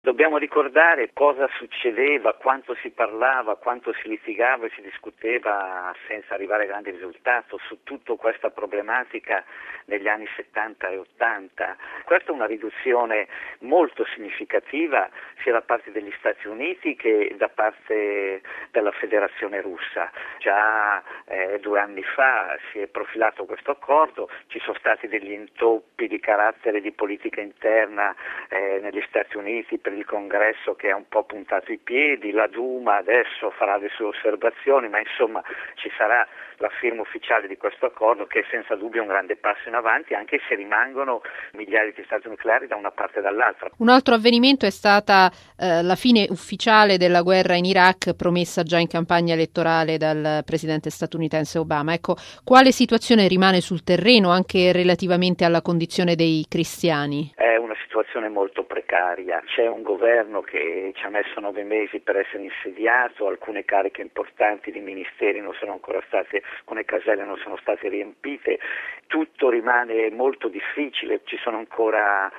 Dobbiamo ricordare cosa succedeva, quanto si parlava, quanto si litigava e si discuteva senza arrivare a grandi risultati su tutta questa problematica negli anni 70 e 80. Questa è una riduzione molto significativa sia da parte degli Stati Uniti che da parte della Federazione Russa. Già 2 anni fa si è profilato questo accordo, ci sono stati degli intoppi di carattere di politica interna negli Stati Uniti per il Congresso che ha un po' puntato i piedi, la Duma adesso farà le sue osservazioni, ma insomma ci sarà la firma ufficiale di questo accordo che è senza dubbio un grande passo in avanti, anche se rimangono migliaia di stati nucleari da una parte e dall'altra. Un altro avvenimento è stata la fine ufficiale della guerra in Iraq, promessa già in campagna elettorale dal presidente statunitense Obama. Ecco, quale situazione rimane sul terreno anche relativamente alla condizione dei cristiani? È una situazione molto precaria, c'è un governo che ci ha messo 9 mesi per essere insediato, alcune cariche importanti di ministeri non sono ancora state, alcune caselle non sono state riempite, tutto rimane molto difficile, ci sono ancora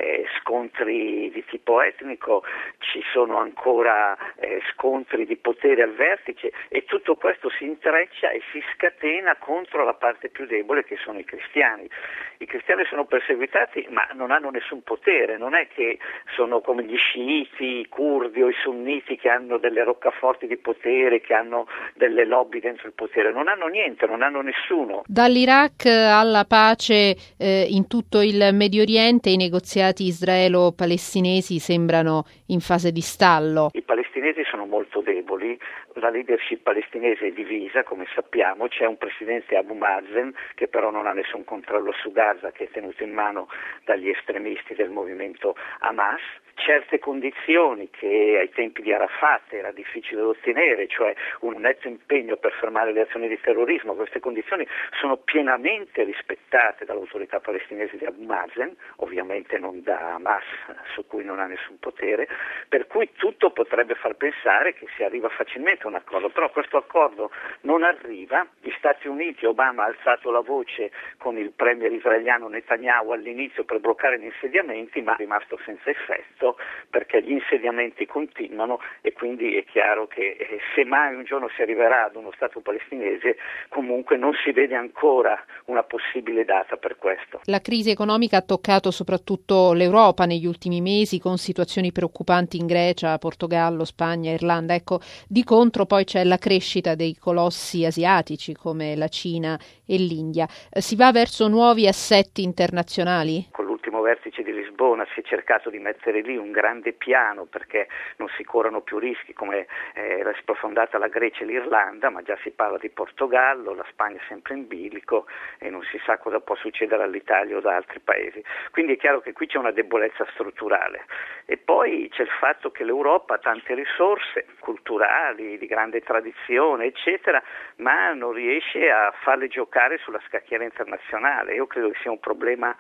scontri di tipo etnico, ci sono ancora scontri di potere al vertice e tutto questo si intreccia e si scatena contro la parte più debole che sono i cristiani. I cristiani sono perseguitati ma non hanno nessun potere, non è che sono come gli sciiti, i curdi o i sunniti che hanno delle roccaforti di potere, che hanno delle lobby dentro il potere, non hanno niente, non hanno nessuno. Dall'Iraq alla pace in tutto il Medio Oriente i negoziati israelo-palestinesi sembrano in fase di stallo. I palestinesi sono molto deboli, la leadership palestinese è divisa, come sappiamo, c'è un presidente Abu Mazen che però non ha nessun controllo su Gaza, che è tenuto in mano dagli estremisti del movimento Hamas. Certe condizioni che ai tempi di Arafat era difficile da ottenere, cioè un netto impegno per fermare le azioni di terrorismo, queste condizioni sono pienamente rispettate dall'autorità palestinese di Abu Mazen, ovviamente non da Hamas, su cui non ha nessun potere, per cui tutto potrebbe far pensare che si arriva facilmente a un accordo, però questo accordo non arriva. Gli Stati Uniti, Obama ha alzato la voce con il premier israeliano Netanyahu all'inizio per bloccare gli insediamenti, ma è rimasto senza effetto perché gli insediamenti continuano e quindi è chiaro che se mai un giorno si arriverà ad uno Stato palestinese comunque non si vede ancora una possibile data per questo. La crisi economica ha toccato soprattutto l'Europa negli ultimi mesi con situazioni preoccupanti in Grecia, Portogallo, Spagna, Irlanda. Ecco, di contro poi c'è la crescita dei colossi asiatici come la Cina e l'India. Si va verso nuovi assetti internazionali? Con l'ultimo vertice di Lisbona si è cercato di mettere lì un grande piano perché non si corrono più rischi come era sprofondata la Grecia e l'Irlanda, ma già si parla di Portogallo, la Spagna è sempre in bilico e non si sa cosa può succedere all'Italia o ad altri paesi. Quindi è chiaro che qui c'è una debolezza strutturale e poi c'è il fatto che l'Europa ha tante risorse culturali, di grande tradizione, eccetera, ma non riesce a farle giocare sulla scacchiera internazionale. Io credo che sia un problema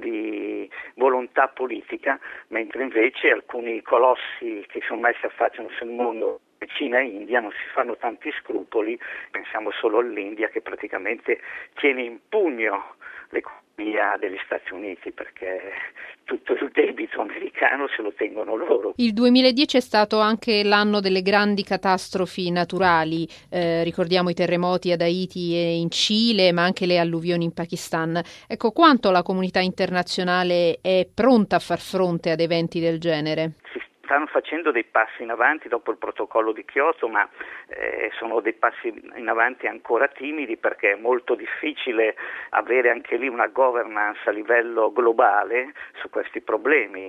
di volontà politica, mentre invece alcuni colossi che ormai si affacciano sul mondo, Cina e India, non si fanno tanti scrupoli, pensiamo solo all'India che praticamente tiene in pugno l'economia degli Stati Uniti perché tutto il debito americano se lo tengono loro. Il 2010 è stato anche l'anno delle grandi catastrofi naturali, ricordiamo i terremoti ad Haiti e in Cile, ma anche le alluvioni in Pakistan. Ecco, quanto la comunità internazionale è pronta a far fronte ad eventi del genere? Stanno facendo dei passi in avanti dopo il protocollo di Kyoto, ma sono dei passi in avanti ancora timidi perché è molto difficile avere anche lì una governance a livello globale su questi problemi.